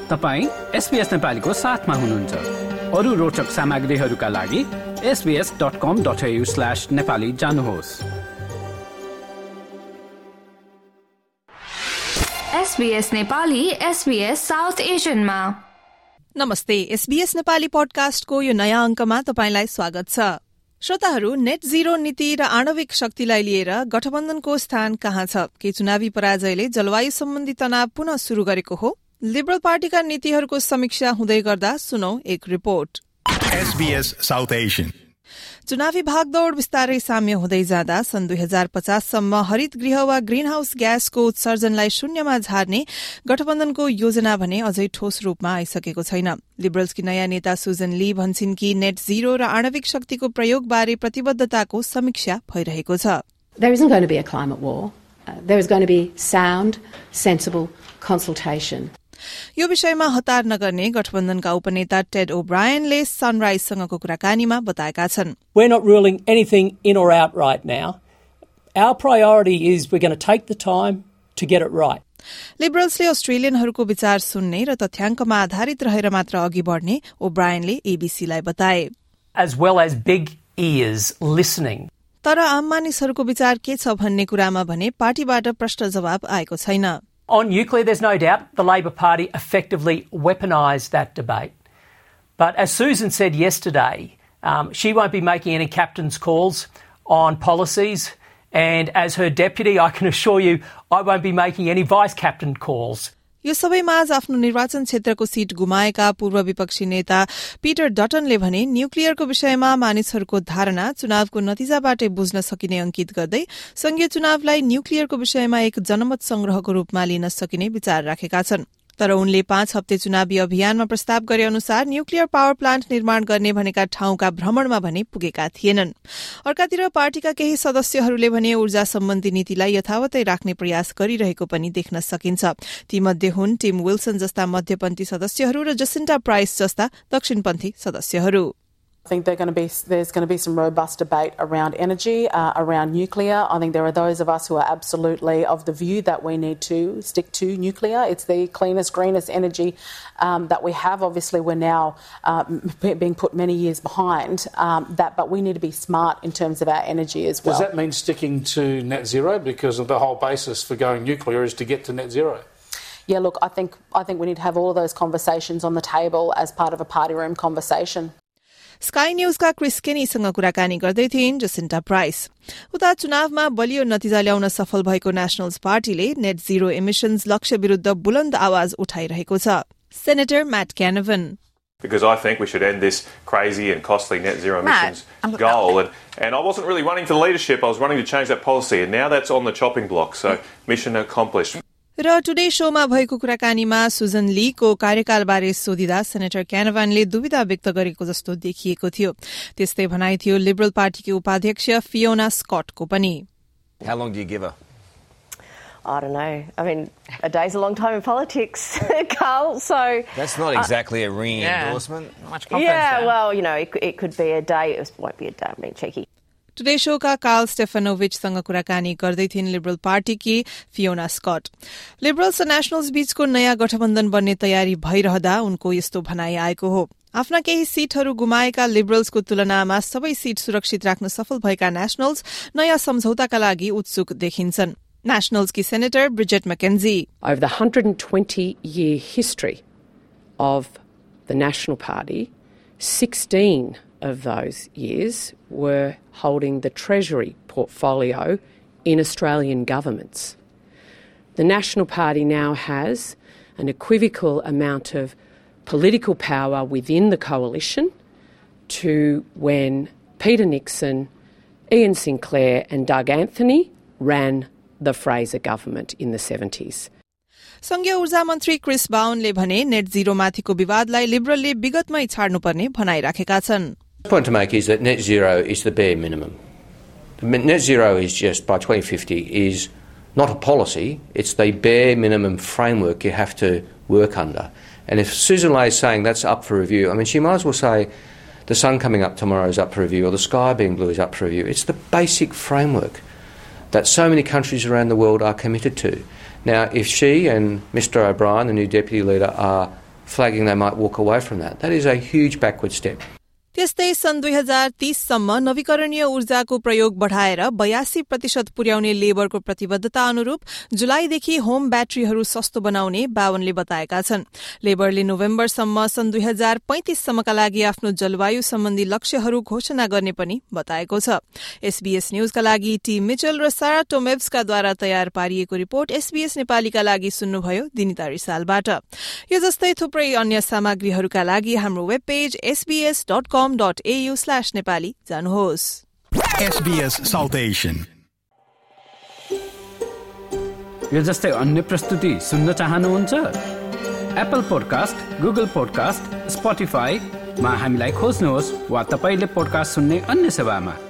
तपाईं SBS नेपालीको साथमा हुनुहुन्छ। अरू रोचक सामग्रीहरूका लागि sbs.com.au/nepali जानुहोस्। SBS नेपाली SBS साउथ एशियनमा। नमस्ते, SBS नेपाली पडकास्टको यो नयाँ अंकमा तपाईंलाई स्वागत छ। श्रोताहरू, नेट जीरो नीति र आणविक शक्तिलाई लिएर गठबन्धनको स्थान कहाँ छ? के चुनावी पराजयले जलवायु सम्बन्धी तनाव पुनः शुरू गरेको हो? लिबरल पार्टीका नीतिहरूको समीक्षा हुँदै गर्दा सुनौ एक रिपोर्ट। SBS south Asian. चुनावी भागदौड़ बिस्तारै साम्य हुँदै जाँदा सन् 2050 सम्म हरित गृह वा ग्रीन हाउस ग्यासको उत्सर्जनलाई शून्यमा झार्ने गठबन्धनको योजना भने अझै ठोस रूपमा आइसकेको छैन। लिबरल्सकी नयाँ नेता सुजन ली भन्छन् कि नेट जीरो र आणविक शक्तिको प्रयोगबारे प्रतिबद्धताको समीक्षा भइरहेको छ। There isn't going to be a climate war. There is going to be sound, sensible consultation. यो विषयमा हतार नगर्ने गठबन्धनका उपनेता टेड ओब्रायनले सनराइजसँगको कुराकानीमा बताएका छन्। We're not ruling anything in or out right now. Our priority is we're going to take the time to get it right. लिबरल्सले अस्ट्रेलियनहरूको विचार सुन्ने र तथ्याङ्कमा आधारित रहेर मात्र अघि बढ्ने ओब्रायनले एबीसीलाई बताए। As well as big ears listening. तर आम मानिसहरूको विचार के छ भन्ने कुरामा भने पार्टीबाट प्रश्न जवाब आएको छैन। On nuclear, there's no doubt the Labor Party effectively weaponised that debate. But as Susan said yesterday, she won't be making any captain's calls on policies. And as her deputy, I can assure you, I won't be making any vice captain calls. यो सबैमाझ आफ्नो निर्वाचन क्षेत्रको seat गुमाएका पूर्व विपक्षी नेता Peter डटनले भने न्यूक्लियरको विषयमा मानिसहरूको धारणा चुनावको नतिजाबाटै बुझ्न सकिने अंकित गर्दै संघीय चुनावलाई न्यूक्लियरको विषयमा एक जनमत संग्रहको रूपमा लिन सकिने विचार राखेका छन्। तर उनले 5 हप्ते चुनावी अभियानमा प्रस्ताव गरे अनुसार न्यूक्लियर पावर प्लान्ट निर्माण गर्ने भनेका ठाउँका भ्रमणमा भने पुगेका थिएनन्। अर्कातिर पार्टीका केही सदस्यहरूले भने ऊर्जा सम्बन्धी नीतिलाई यथावतै राख्ने प्रयास गरिरहेको पनि देख्न सकिन्छ। तीमध्ये हुन् टिम विल्सन जस्ता मध्यपन्थी सदस्यहरू र जसिन्टा प्राइस जस्ता दक्षिणपन्थी सदस्यहरू। I think there's going to be some robust debate around energy, around nuclear. I think there are those of us who are absolutely of the view that we need to stick to nuclear. It's the cleanest, greenest energy that we have. Obviously, we're now being put many years behind that, but we need to be smart in terms of our energy as well. Does that mean sticking to net zero? Because of the whole basis for going nuclear is to get to net zero. Yeah, look, I think we need to have all of those conversations on the table as part of a party room conversation. Sky न्यूजका Chris केनीसँग कुराकानी गर्दै थिइन् जसिन्टा price. उता चुनावमा बलियो नतिजा ल्याउन सफल भएको नेशनल्स पार्टीले नेट जीरो एमिशन्स लक्ष्य विरुद्ध बुलन्द आवाज उठाइरहेको छ। Senator Matt Canavan. Because I think we should end this crazy and costly net zero emissions goal. And I wasn't really running for leadership, I was running to change that policy. And now that's on the chopping block, so mission accomplished. र Today शोमा भएको कुराकानीमा Sujan लीको कार्यकालबारे सोधिँदा senator क्यानभानले दुविधा व्यक्त गरेको जस्तो देखिएको थियो। त्यस्तै भनाइ थियो लिबरल पार्टीकी उपाध्यक्ष फियोना स्कटको पनि। How long do you give her? I don't know. I mean, a day's a long time in politics, Carl, so... That's not exactly a ringing endorsement. Not much confidence there. Well, you know, it could be a day. It won't be a day. I'm being cheeky. Today शोका Karl स्टेफनोभिचसँग कुराकानी गर्दै थिइन् Liberal पार्टीकी Fiona Scott. Liberals र नेशनल्स बीचको नयाँ गठबन्धन बन्ने तयारी भइरहँदा उनको यस्तो भनाइ आएको हो। आफ्ना केही सीटहरू गुमाएका लिबरल्सको तुलनामा सबै सीट सुरक्षित राख्न सफल भएका नेशनल्स नयाँ सम्झौताका लागि उत्सुक देखिन्छन्। नेशनल्सकी senator Bridget McKenzie. Over the 120-year history of the National Party, 16 of those years were holding the Treasury portfolio in Australian governments. The National Party now has an equivocal amount of political power within the coalition to when Peter Nixon, Ian Sinclair and Doug Anthony ran the Fraser government in the 70s. संघीय ऊर्जा मन्त्री Chris बाउनले भने net zero माथिको विवादलाई लिबरलले विगतमै छाड्नुपर्ने भनाइराखेका छन्। The point to make is that net zero is the bare minimum. Net zero is just by 2050 is not a policy, it's the bare minimum framework you have to work under. And if Susan Ley is saying that's up for review, I mean, she might as well say the sun coming up tomorrow is up for review or the sky being blue is up for review. It's the basic framework that so many countries around the world are committed to. Now, if she and Mr O'Brien, the new deputy leader, are flagging they might walk away from that. That is a huge backward step. त्यस्तै सन् 2030 सम्म नवीकरणीय ऊर्जाको प्रयोग बढाएर 82% पुर्याउने लेबरको प्रतिबद्धता अनुरूप जुलाईदेखि होम ब्याट्रीहरू सस्तो बनाउने बावनले बताएका छन्। लेबरले नोभेम्बरसम्म सन् 2035 सम्मका लागि आफ्नो जलवायु सम्बन्धी लक्ष्यहरू घोषणा गर्ने पनि बताएको छ। SBS न्यूजका लागि टी मिचेल र सारा टोमेब्सकाद्वारा तयार पारिएको रिपोर्ट SBS नेपालीका लागि सुन्नुभयो दिनिता रिसालबाट। यो जस्तै थुप्रै अन्य सामग्रीहरूका लागि हाम्रो वेब पेज sbs.com.au/nepali जानुहोस्। SBS South Asian. यो जस्तै अन्य प्रस्तुति सुन्न चाहनुहुन्छ? Apple podcast, Google podcast, Spotify मा हामीलाई खोज्नुहोस् वा तपाईले पोडकास्ट सुन्ने अन्य सेवामा।